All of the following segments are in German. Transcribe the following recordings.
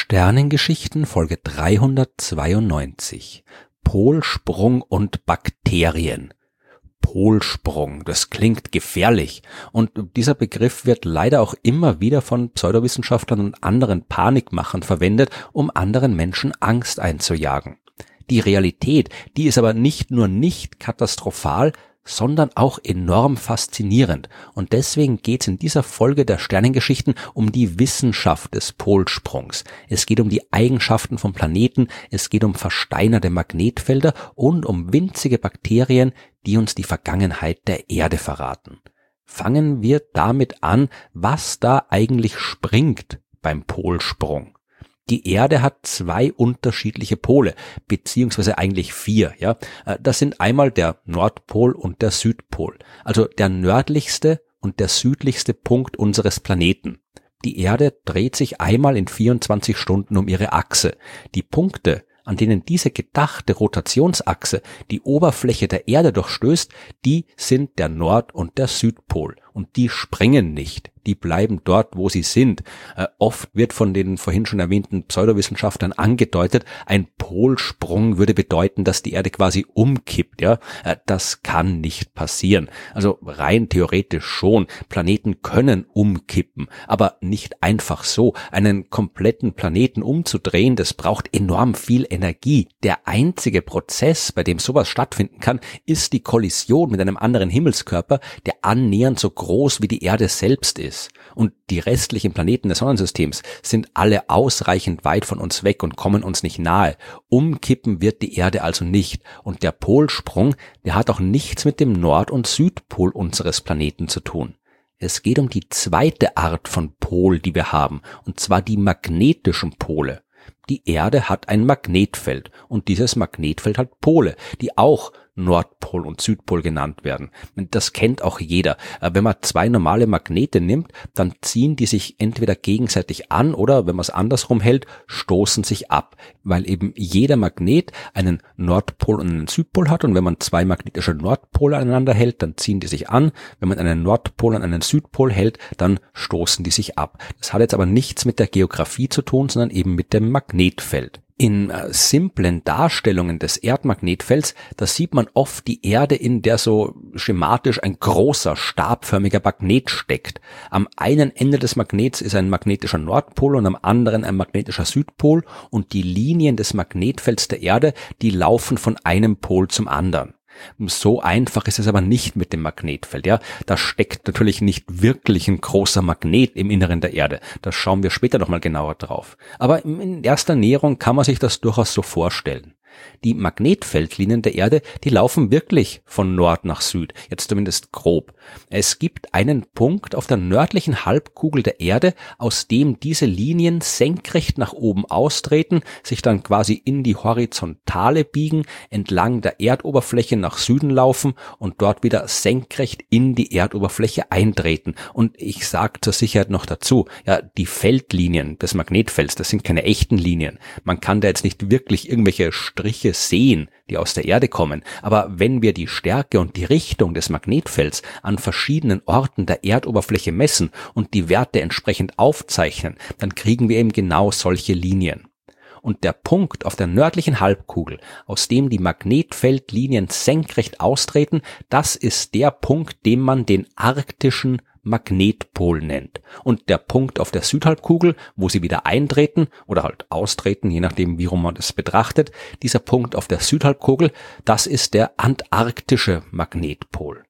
Sternengeschichten Folge 392 Polsprung und Bakterien. Polsprung, das klingt gefährlich und dieser Begriff wird leider auch immer wieder von Pseudowissenschaftlern und anderen Panikmachern verwendet, um anderen Menschen Angst einzujagen. Die Realität, die ist aber nicht nur nicht katastrophal, sondern auch enorm faszinierend. Und deswegen geht es in dieser Folge der Sternengeschichten um die Wissenschaft des Polsprungs. Es geht um die Eigenschaften von Planeten, es geht um versteinerte Magnetfelder und um winzige Bakterien, die uns die Vergangenheit der Erde verraten. Fangen wir damit an, was da eigentlich springt beim Polsprung. Die Erde hat zwei unterschiedliche Pole, beziehungsweise eigentlich vier. Ja, das sind einmal der Nordpol und der Südpol, also der nördlichste und der südlichste Punkt unseres Planeten. Die Erde dreht sich einmal in 24 Stunden um ihre Achse. Die Punkte, an denen diese gedachte Rotationsachse die Oberfläche der Erde durchstößt, die sind der Nord- und der Südpol. Und die springen nicht, die bleiben dort, wo sie sind. Oft wird von den vorhin schon erwähnten Pseudowissenschaftlern angedeutet, ein Polsprung würde bedeuten, dass die Erde quasi umkippt. Ja, das kann nicht passieren. Also rein theoretisch schon. Planeten können umkippen, aber nicht einfach so. Einen kompletten Planeten umzudrehen, das braucht enorm viel Energie. Der einzige Prozess, bei dem sowas stattfinden kann, ist die Kollision mit einem anderen Himmelskörper, der annähernd so groß wie die Erde selbst ist. Und die restlichen Planeten des Sonnensystems sind alle ausreichend weit von uns weg und kommen uns nicht nahe. Umkippen wird die Erde also nicht. Und der Polsprung, der hat auch nichts mit dem Nord- und Südpol unseres Planeten zu tun. Es geht um die zweite Art von Pol, die wir haben, und zwar die magnetischen Pole. Die Erde hat ein Magnetfeld und dieses Magnetfeld hat Pole, die auch Nordpol und Südpol genannt werden. Das kennt auch jeder. Wenn man zwei normale Magnete nimmt, dann ziehen die sich entweder gegenseitig an oder, wenn man es andersrum hält, stoßen sich ab, weil eben jeder Magnet einen Nordpol und einen Südpol hat und wenn man zwei magnetische Nordpole aneinander hält, dann ziehen die sich an. Wenn man einen Nordpol und einen Südpol hält, dann stoßen die sich ab. Das hat jetzt aber nichts mit der Geografie zu tun, sondern eben mit dem Magnetfeld. In simplen Darstellungen des Erdmagnetfelds, da sieht man oft die Erde, in der so schematisch ein großer, stabförmiger Magnet steckt. Am einen Ende des Magnets ist ein magnetischer Nordpol und am anderen ein magnetischer Südpol und die Linien des Magnetfelds der Erde, die laufen von einem Pol zum anderen. So einfach ist es aber nicht mit dem Magnetfeld, ja. Da steckt natürlich nicht wirklich ein großer Magnet im Inneren der Erde. Da schauen wir später nochmal genauer drauf. Aber in erster Näherung kann man sich das durchaus so vorstellen. Die Magnetfeldlinien der Erde, die laufen wirklich von Nord nach Süd, jetzt zumindest grob. Es gibt einen Punkt auf der nördlichen Halbkugel der Erde, aus dem diese Linien senkrecht nach oben austreten, sich dann quasi in die Horizontale biegen, entlang der Erdoberfläche nach Süden laufen und dort wieder senkrecht in die Erdoberfläche eintreten. Und ich sage zur Sicherheit noch dazu, ja, die Feldlinien des Magnetfelds, das sind keine echten Linien. Man kann da jetzt nicht wirklich irgendwelche Striche sehen, die aus der Erde kommen. Aber wenn wir die Stärke und die Richtung des Magnetfelds an verschiedenen Orten der Erdoberfläche messen und die Werte entsprechend aufzeichnen, dann kriegen wir eben genau solche Linien. Und der Punkt auf der nördlichen Halbkugel, aus dem die Magnetfeldlinien senkrecht austreten, das ist der Punkt, den man den arktischen Magnetpol nennt. Und der Punkt auf der Südhalbkugel, wo sie wieder eintreten oder halt austreten, je nachdem, wie rum man das betrachtet, dieser Punkt auf der Südhalbkugel, das ist der antarktische Magnetpol.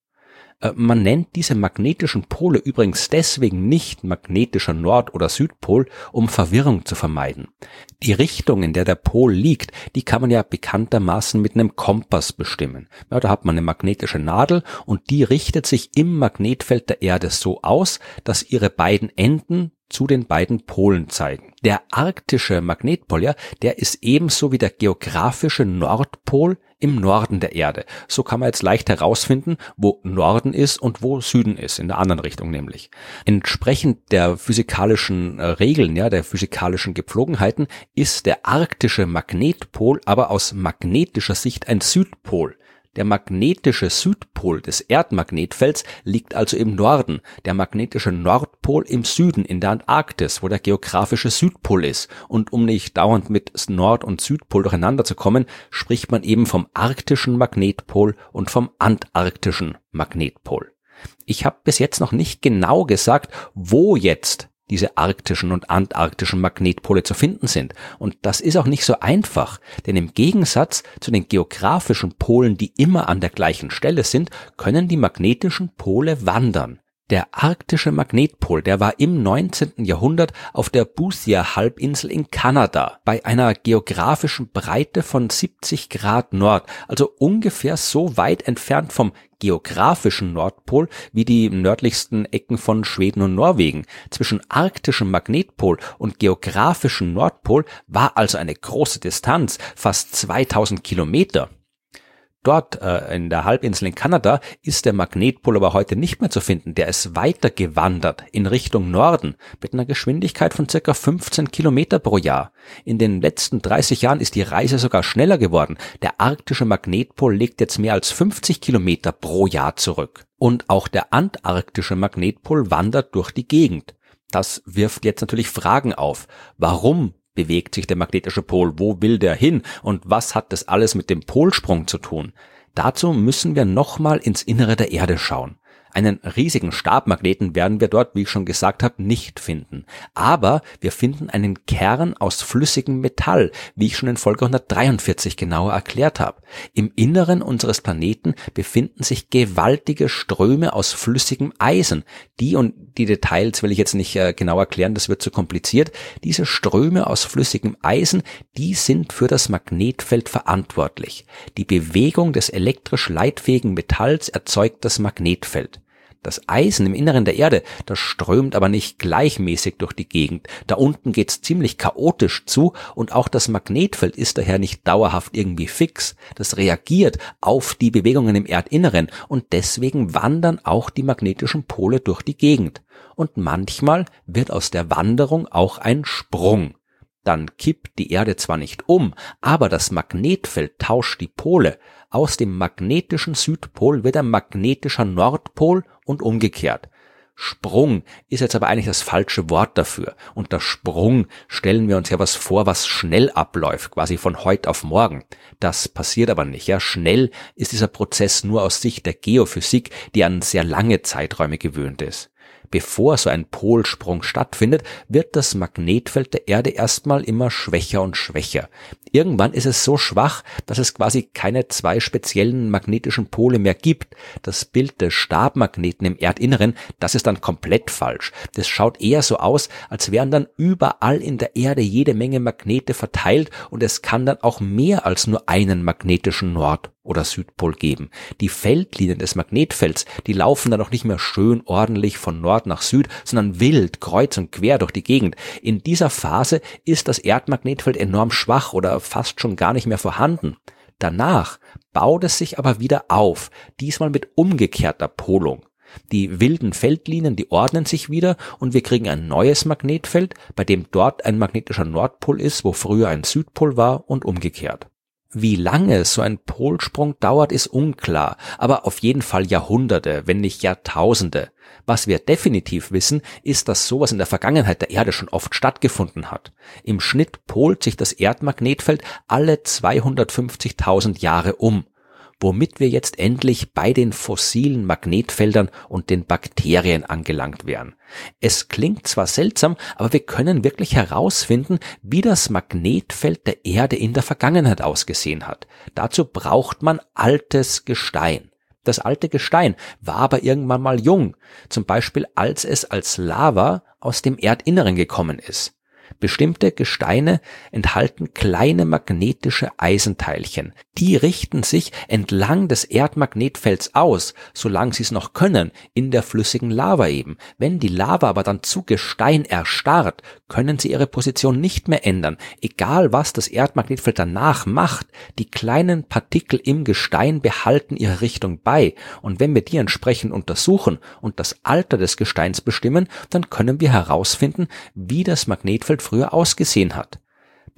Man nennt diese magnetischen Pole übrigens deswegen nicht magnetischer Nord- oder Südpol, um Verwirrung zu vermeiden. Die Richtung, in der der Pol liegt, die kann man ja bekanntermaßen mit einem Kompass bestimmen. Ja, da hat man eine magnetische Nadel und die richtet sich im Magnetfeld der Erde so aus, dass ihre beiden Enden zu den beiden Polen zeigen. Der arktische Magnetpol, ja, der ist ebenso wie der geografische Nordpol im Norden der Erde. So kann man jetzt leicht herausfinden, wo Norden ist und wo Süden ist, in der anderen Richtung nämlich. Entsprechend der physikalischen Regeln, ja, der physikalischen Gepflogenheiten, ist der arktische Magnetpol aber aus magnetischer Sicht ein Südpol. Der magnetische Südpol des Erdmagnetfelds liegt also im Norden, der magnetische Nordpol im Süden in der Antarktis, wo der geografische Südpol ist. Und um nicht dauernd mit Nord- und Südpol durcheinander zu kommen, spricht man eben vom arktischen Magnetpol und vom antarktischen Magnetpol. Ich habe bis jetzt noch nicht genau gesagt, wo jetzt diese arktischen und antarktischen Magnetpole zu finden sind. Und das ist auch nicht so einfach, denn im Gegensatz zu den geografischen Polen, die immer an der gleichen Stelle sind, können die magnetischen Pole wandern. Der arktische Magnetpol, der war im 19. Jahrhundert auf der Boothia-Halbinsel in Kanada bei einer geografischen Breite von 70 Grad Nord, also ungefähr so weit entfernt vom geografischen Nordpol wie die nördlichsten Ecken von Schweden und Norwegen. Zwischen arktischem Magnetpol und geografischem Nordpol war also eine große Distanz, fast 2000 Kilometer. Dort in der Halbinsel in Kanada ist der Magnetpol aber heute nicht mehr zu finden. Der ist weiter gewandert in Richtung Norden mit einer Geschwindigkeit von ca. 15 Kilometer pro Jahr. In den letzten 30 Jahren ist die Reise sogar schneller geworden. Der arktische Magnetpol legt jetzt mehr als 50 Kilometer pro Jahr zurück. Und auch der antarktische Magnetpol wandert durch die Gegend. Das wirft jetzt natürlich Fragen auf. Warum bewegt sich der magnetische Pol? Wo will der hin? Und was hat das alles mit dem Polsprung zu tun? Dazu müssen wir nochmal ins Innere der Erde schauen. Einen riesigen Stabmagneten werden wir dort, wie ich schon gesagt habe, nicht finden. Aber wir finden einen Kern aus flüssigem Metall, wie ich schon in Folge 143 genauer erklärt habe. Im Inneren unseres Planeten befinden sich gewaltige Ströme aus flüssigem Eisen. Und die Details will ich jetzt nicht genau erklären, das wird zu kompliziert. Diese Ströme aus flüssigem Eisen, die sind für das Magnetfeld verantwortlich. Die Bewegung des elektrisch leitfähigen Metalls erzeugt das Magnetfeld. Das Eisen im Inneren der Erde, das strömt aber nicht gleichmäßig durch die Gegend. Da unten geht's ziemlich chaotisch zu und auch das Magnetfeld ist daher nicht dauerhaft irgendwie fix. Das reagiert auf die Bewegungen im Erdinneren und deswegen wandern auch die magnetischen Pole durch die Gegend. Und manchmal wird aus der Wanderung auch ein Sprung. Dann kippt die Erde zwar nicht um, aber das Magnetfeld tauscht die Pole. Aus dem magnetischen Südpol wird ein magnetischer Nordpol und umgekehrt. Sprung ist jetzt aber eigentlich das falsche Wort dafür. Unter Sprung stellen wir uns ja was vor, was schnell abläuft, quasi von heute auf morgen. Das passiert aber nicht. Ja, schnell ist dieser Prozess nur aus Sicht der Geophysik, die an sehr lange Zeiträume gewöhnt ist. Bevor so ein Polsprung stattfindet, wird das Magnetfeld der Erde erstmal immer schwächer und schwächer. Irgendwann ist es so schwach, dass es quasi keine zwei speziellen magnetischen Pole mehr gibt. Das Bild des Stabmagneten im Erdinneren, das ist dann komplett falsch. Das schaut eher so aus, als wären dann überall in der Erde jede Menge Magnete verteilt und es kann dann auch mehr als nur einen magnetischen Nord- oder Südpol geben. Die Feldlinien des Magnetfelds, die laufen dann auch nicht mehr schön ordentlich von Nord nach Süd, sondern wild, kreuz und quer durch die Gegend. In dieser Phase ist das Erdmagnetfeld enorm schwach oder fast schon gar nicht mehr vorhanden. Danach baut es sich aber wieder auf, diesmal mit umgekehrter Polung. Die wilden Feldlinien, die ordnen sich wieder und wir kriegen ein neues Magnetfeld, bei dem dort ein magnetischer Nordpol ist, wo früher ein Südpol war und umgekehrt. Wie lange so ein Polsprung dauert, ist unklar, aber auf jeden Fall Jahrhunderte, wenn nicht Jahrtausende. Was wir definitiv wissen, ist, dass sowas in der Vergangenheit der Erde schon oft stattgefunden hat. Im Schnitt polt sich das Erdmagnetfeld alle 250.000 Jahre um, womit wir jetzt endlich bei den fossilen Magnetfeldern und den Bakterien angelangt wären. Es klingt zwar seltsam, aber wir können wirklich herausfinden, wie das Magnetfeld der Erde in der Vergangenheit ausgesehen hat. Dazu braucht man altes Gestein. Das alte Gestein war aber irgendwann mal jung, zum Beispiel als es als Lava aus dem Erdinneren gekommen ist. Bestimmte Gesteine enthalten kleine magnetische Eisenteilchen. Die richten sich entlang des Erdmagnetfelds aus, solange sie es noch können, in der flüssigen Lava eben. Wenn die Lava aber dann zu Gestein erstarrt, können sie ihre Position nicht mehr ändern. Egal was das Erdmagnetfeld danach macht, die kleinen Partikel im Gestein behalten ihre Richtung bei. Und wenn wir die entsprechend untersuchen und das Alter des Gesteins bestimmen, dann können wir herausfinden, wie das Magnetfeld früher ausgesehen hat.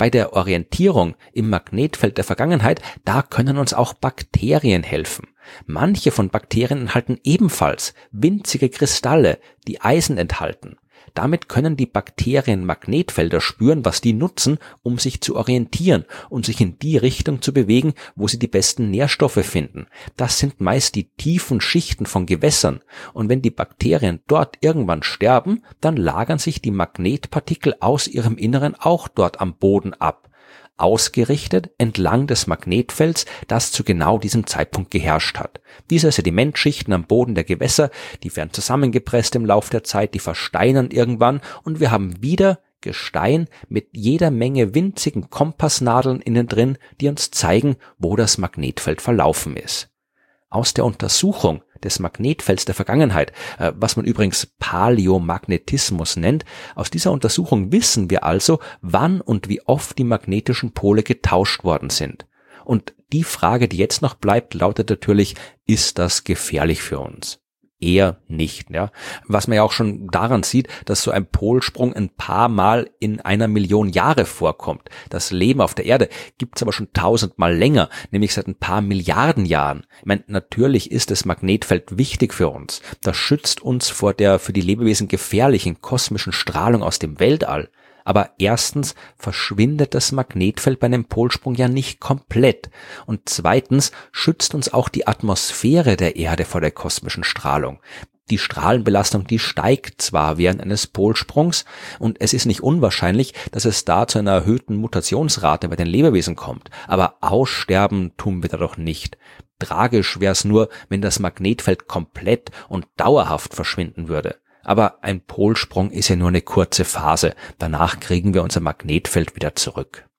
bei der Orientierung im Magnetfeld der Vergangenheit, da können uns auch Bakterien helfen. Manche von Bakterien enthalten ebenfalls winzige Kristalle, die Eisen enthalten. Damit können die Bakterien Magnetfelder spüren, was die nutzen, um sich zu orientieren und sich in die Richtung zu bewegen, wo sie die besten Nährstoffe finden. Das sind meist die tiefen Schichten von Gewässern. Und wenn die Bakterien dort irgendwann sterben, dann lagern sich die Magnetpartikel aus ihrem Inneren auch dort am Boden ab. Ausgerichtet entlang des Magnetfelds, das zu genau diesem Zeitpunkt geherrscht hat. Diese Sedimentschichten am Boden der Gewässer, die werden zusammengepresst im Lauf der Zeit, die versteinern irgendwann und wir haben wieder Gestein mit jeder Menge winzigen Kompassnadeln innen drin, die uns zeigen, wo das Magnetfeld verlaufen ist. Aus der Untersuchung des Magnetfelds der Vergangenheit, was man übrigens Paläomagnetismus nennt, aus dieser Untersuchung wissen wir also, wann und wie oft die magnetischen Pole getauscht worden sind. Und die Frage, die jetzt noch bleibt, lautet natürlich, ist das gefährlich für uns? Eher nicht, ja. Was man ja auch schon daran sieht, dass so ein Polsprung ein paar Mal in 1 Million Jahre vorkommt. Das Leben auf der Erde gibt's aber schon 1000-mal länger, nämlich seit ein paar Milliarden Jahren. Ich meine, natürlich ist das Magnetfeld wichtig für uns. Das schützt uns vor der für die Lebewesen gefährlichen kosmischen Strahlung aus dem Weltall. Aber erstens verschwindet das Magnetfeld bei einem Polsprung ja nicht komplett. Und zweitens schützt uns auch die Atmosphäre der Erde vor der kosmischen Strahlung. Die Strahlenbelastung, die steigt zwar während eines Polsprungs und es ist nicht unwahrscheinlich, dass es da zu einer erhöhten Mutationsrate bei den Lebewesen kommt. Aber aussterben tun wir dadurch nicht. Tragisch wäre es nur, wenn das Magnetfeld komplett und dauerhaft verschwinden würde. Aber ein Polsprung ist ja nur eine kurze Phase. Danach kriegen wir unser Magnetfeld wieder zurück.